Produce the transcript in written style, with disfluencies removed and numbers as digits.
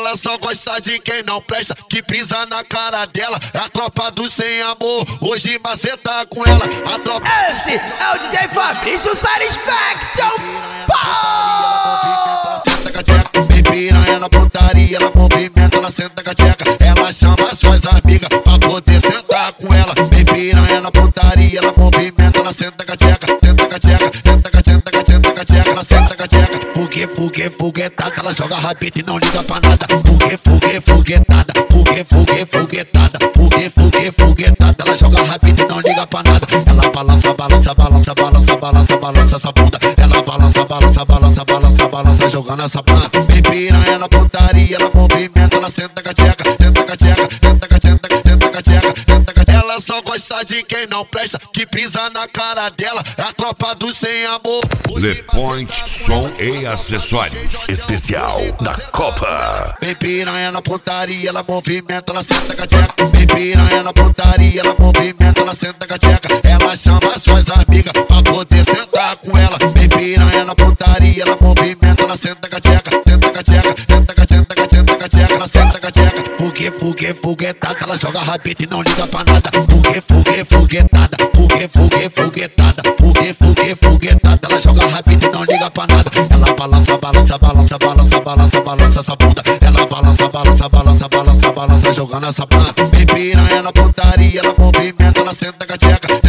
Ela só gosta de quem não presta, que pisa na cara dela. É a tropa do sem amor, hoje maceta com ela. A tropa... Esse é o DJ Fabrício Satisfaction. Senta gateca, vem piranha na putaria, ela movimenta, ela senta gateca. Ela chama suas amigas pra poder sentar com ela. Vem piranha na putaria, ela movimenta, ela senta gateca. Senta gateca, senta gateca, senta gateca, ela senta gateca. Foguetada, ela joga rabito e não liga pra nada. Foguetada, foguetada, ela joga rabito e não liga pra nada. Ela balança essa bunda. Ela balança, jogando essa bunda. Vem piranha na putaria, ela movimenta, ela senta gateca. Ela só gosta de quem não presta, que pisa na cara dela. É a tropa do sem amor. Le Point Som e Acessórios especial da Copa. Vem piranha na putaria, ela movimenta, ela senta gateca. Vem piranha na putaria, ela movimenta, ela senta gateca. Ela chama suas amigas pra poder sentar com ela. Vem piranha na putaria, ela movimenta, ela senta gateca. Ela senta gateca. Foguetada, ela joga rabito e não liga pra nada. Foguetada, ela joga rabito e não liga pra nada. Ela balança essa bunda. Ela balança, jogando essa bunda. Vem piranha na putaria, ela movimenta, ela senta gateca.